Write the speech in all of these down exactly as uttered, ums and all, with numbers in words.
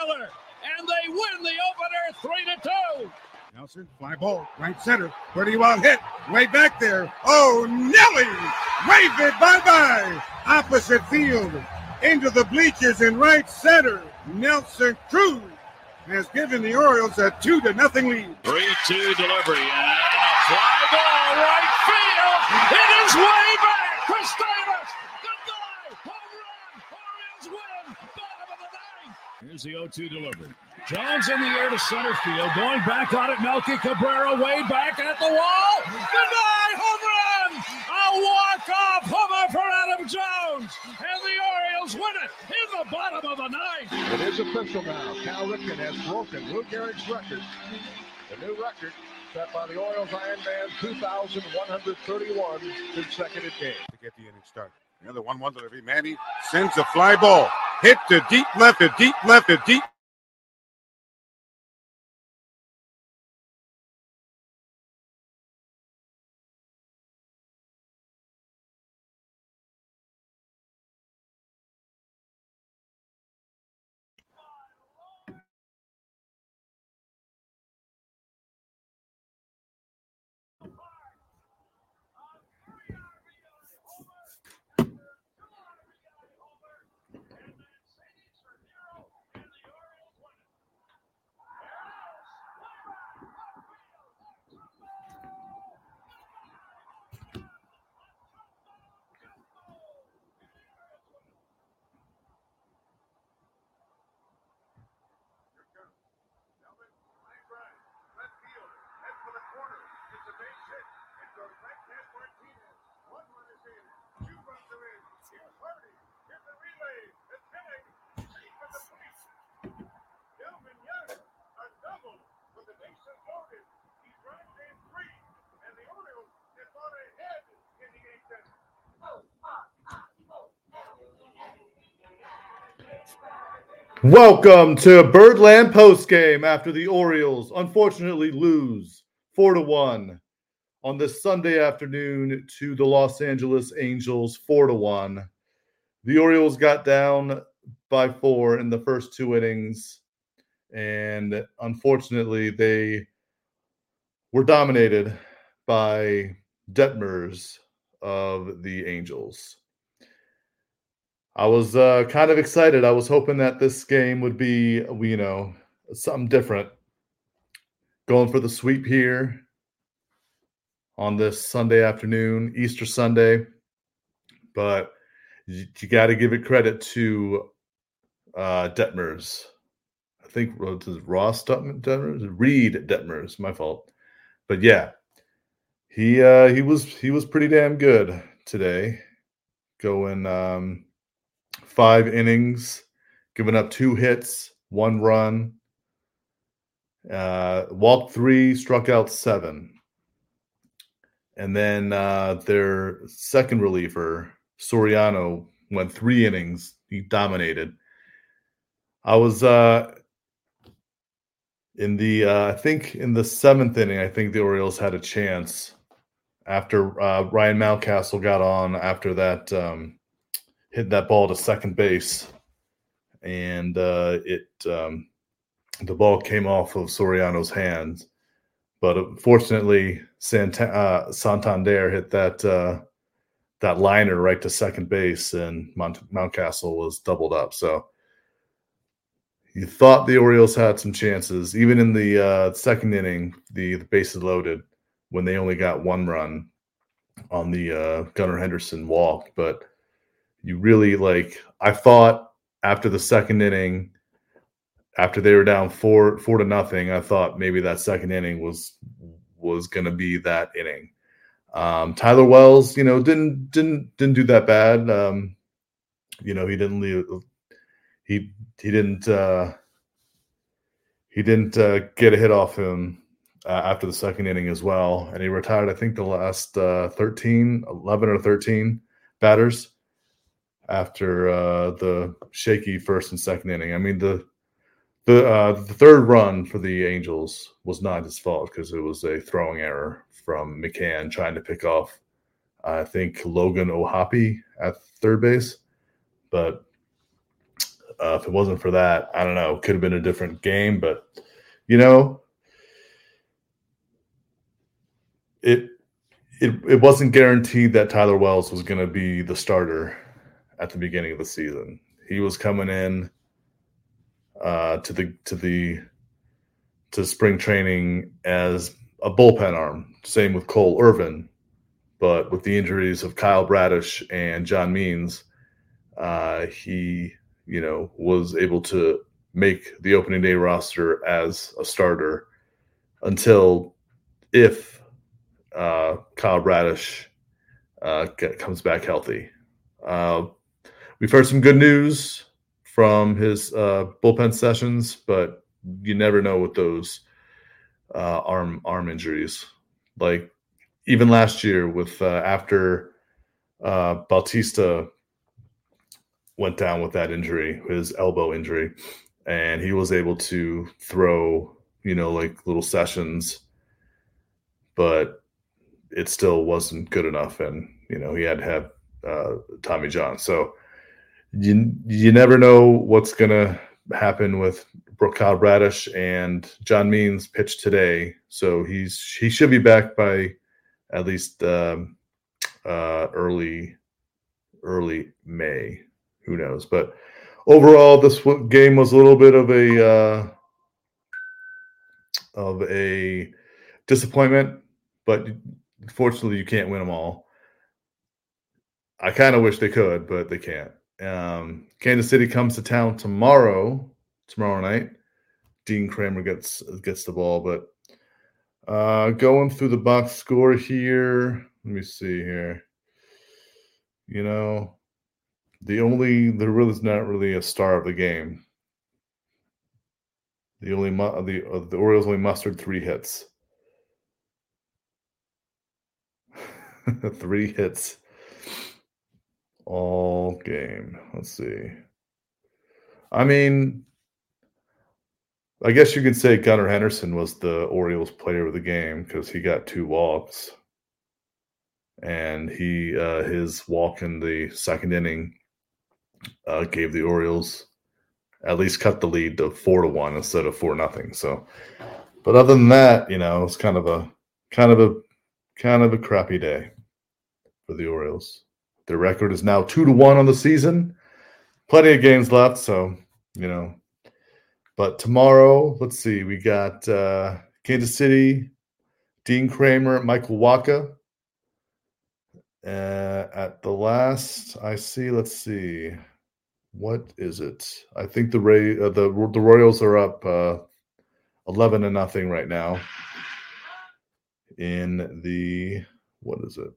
Miller, and they win the opener three to two. Nelson, fly ball, right center, pretty well hit, way back there. Oh, Nelly, wave it bye-bye. Opposite field, into the bleachers in right center. Nelson Cruz has given the Orioles a two to nothing lead. three two delivery, and a fly ball, right field. It is way back. Chris Davis, goodbye, home run. Orioles win, bottom of the ninth. Here's the oh two delivery. Jones in the air to center field, going back on it. Melky Cabrera way back at the wall. Goodbye, home run! A walk-off homer for Adam Jones, and the Orioles win it in the bottom of the ninth. It is official now. Cal Ripken has broken Lou Gehrig's record. The new record set by the Orioles Iron Man, two thousand one hundred thirty-one consecutive games. To get the inning started. Another one one delivery. Manny sends a fly ball. Hit to deep left, to deep left, to deep. Welcome to Birdland postgame after the Orioles unfortunately lose four to one on this Sunday afternoon to the Los Angeles Angels four to one. The Orioles got down by four in the first two innings, and unfortunately they were dominated by Detmers of the Angels. I was uh, kind of excited. I was hoping that this game would be, you know, something different. Going for the sweep here on this Sunday afternoon, Easter Sunday. But you, you got to give it credit to uh, Detmers. I think it was Ross Detmers, Reed Detmers, my fault. But yeah, he uh, he was he was pretty damn good today, going. Um, Five innings, giving up two hits, one run, uh, walked three, struck out seven. And then uh, their second reliever, Soriano, went three innings. He dominated. I was uh, in the, uh, I think in the seventh inning, I think the Orioles had a chance after uh, Ryan Mountcastle got on after that um, hit that ball to second base, and uh, it um, the ball came off of Soriano's hands. But unfortunately, Sant- uh, Santander hit that uh, that liner right to second base, and Mount- Mountcastle was doubled up. So you thought the Orioles had some chances, even in the uh, second inning, the, the bases loaded, when they only got one run on the uh, Gunnar Henderson walk, but you really like, I thought after the second inning, after they were down four, four to nothing, I thought maybe that second inning was, was going to be that inning. Um, Tyler Wells, you know, didn't, didn't, didn't do that bad. Um, you know, he didn't leave, he, he didn't, uh, he didn't uh, get a hit off him uh, after the second inning as well. And he retired, I think the last uh, thirteen, eleven or thirteen batters after uh, the shaky first and second inning. I mean, the the uh, the third run for the Angels was not his fault because it was a throwing error from McCann trying to pick off, I think, Logan O'Hoppe at third base. But Uh, if it wasn't for that, I don't know, could have been a different game. But, you know, it it it wasn't guaranteed that Tyler Wells was going to be the starter at the beginning of the season. He was coming in uh, to the to the to spring training as a bullpen arm. Same with Cole Irvin, but with the injuries of Kyle Bradish and John Means, uh, he you know was able to make the opening day roster as a starter until if uh, Kyle Bradish uh, get, comes back healthy. Uh, we've heard some good news from his uh, bullpen sessions, but you never know with those uh, arm arm injuries. Like even last year, with uh, after uh, Bautista went down with that injury, his elbow injury, and he was able to throw, you know, like little sessions, but it still wasn't good enough, and you know he had to have uh, Tommy John. So you you never know what's gonna happen with Kyle Bradish, and John Means pitched today, so he's he should be back by at least um, uh, early early May. Who knows? But overall, this game was a little bit of a uh, of a disappointment, but fortunately, you can't win them all. I kind of wish they could, but they can't. Um, Kansas City comes to town tomorrow. Tomorrow night, Dean Kramer gets gets the ball. But uh, going through the box score here, let me see here. You know, the only there really is not really a star of the game. The only the uh, the Orioles only mustered three hits. Three hits all game. Let's see. I mean, I guess you could say Gunnar Henderson was the Orioles player of the game because he got two walks, and he uh, his walk in the second inning uh, gave the Orioles at least cut the lead to four to one instead of four nothing. So, but other than that, you know, it's kind of a kind of a kind of a crappy day for the Orioles. Their record is now two to one on the season. Plenty of games left, so you know. But tomorrow, let's see, we got uh, Kansas City, Dean Kramer, Michael Wacha. Uh, at the last I see, let's see, what is it? I think the Ray, uh, the the Royals are up uh, eleven to nothing right now. In the what is it?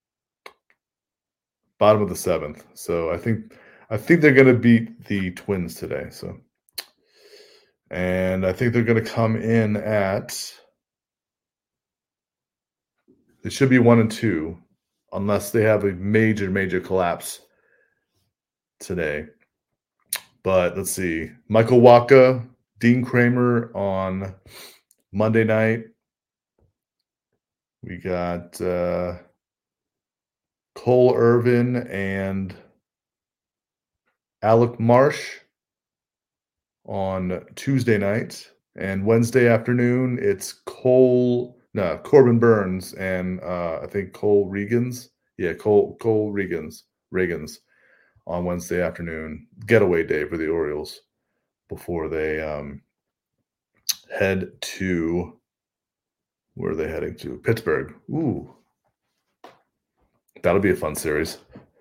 Bottom of the seventh. So I think I think they're going to beat the Twins today. So. And I think they're going to come in at – they should be one and two unless they have a major, major collapse today. But let's see. Michael Wacha, Dean Kramer on Monday night. We got uh, Cole Irvin and Alec Marsh on Tuesday night, and Wednesday afternoon it's Cole, no, Corbin Burns and uh, I think Cole Regans, yeah, Cole Cole Regans, Regans on Wednesday afternoon. Getaway day for the Orioles before they um, head to where are they heading to? Pittsburgh. Ooh, that'll be a fun series.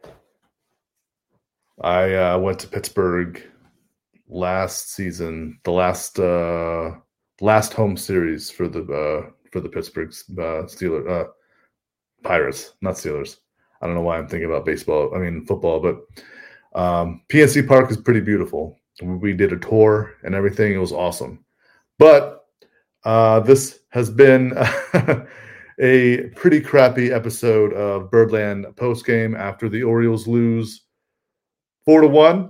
I uh, went to Pittsburgh last season, the last uh, last home series for the uh, for the Pittsburgh uh, Steelers uh, Pirates, not Steelers. I don't know why I'm thinking about baseball. I mean football, but um, P N C Park is pretty beautiful. We did a tour and everything. It was awesome. But uh, this has been a pretty crappy episode of Birdland postgame after the Orioles lose four to one.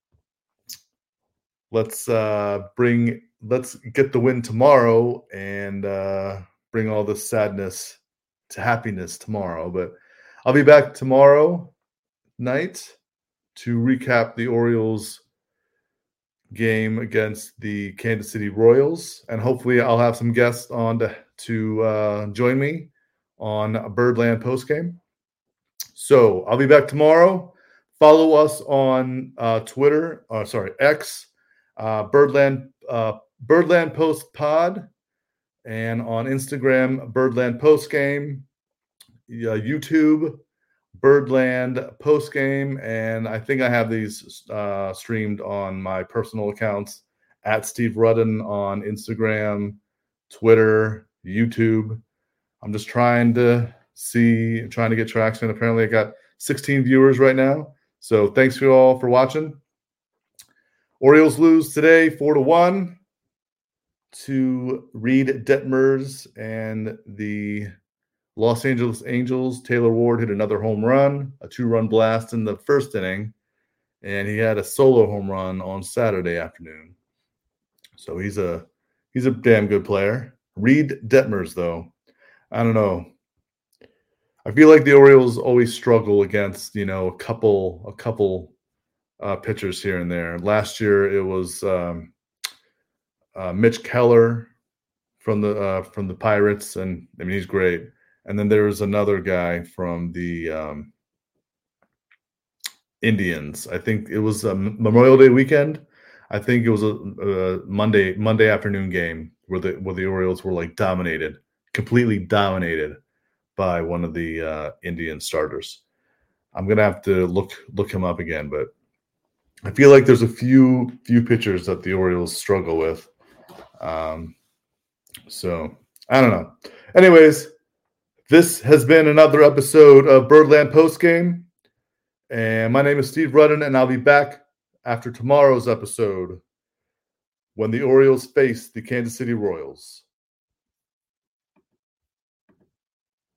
Let's uh, bring let's get the win tomorrow and uh, bring all this sadness to happiness tomorrow. But I'll be back tomorrow night to recap the Orioles' game against the Kansas City Royals, and hopefully I'll have some guests on to, to uh, join me on Birdland postgame. So I'll be back tomorrow. Follow us on uh, Twitter, uh, sorry, X, uh, Birdland uh, Birdland Post Pod, and on Instagram, Birdland Postgame, uh, YouTube, Birdland Postgame, and I think I have these uh, streamed on my personal accounts at Steve Rudden on Instagram, Twitter, YouTube. I'm just trying to see, trying to get traction. Apparently, I got sixteen viewers right now. So thanks for you all for watching. Orioles lose today, four to one, to Reed Detmers and the Los Angeles Angels. Taylor Ward hit another home run, a two-run blast in the first inning, and he had a solo home run on Saturday afternoon. So he's a he's a damn good player. Reed Detmers, though, I don't know. I feel like the Orioles always struggle against, you know, a couple a couple uh, pitchers here and there. Last year it was um, uh, Mitch Keller from the uh, from the Pirates, and I mean he's great. And then there was another guy from the um, Indians. I think it was a Memorial Day weekend. I think it was a, a Monday Monday afternoon game where the where the Orioles were like dominated, completely dominated by one of the uh, Indian starters. I'm gonna have to look look him up again, but I feel like there's a few few pitchers that the Orioles struggle with. Um, so I don't know. Anyways, this has been another episode of Birdland Postgame, and my name is Steve Rudden, and I'll be back after tomorrow's episode when the Orioles face the Kansas City Royals.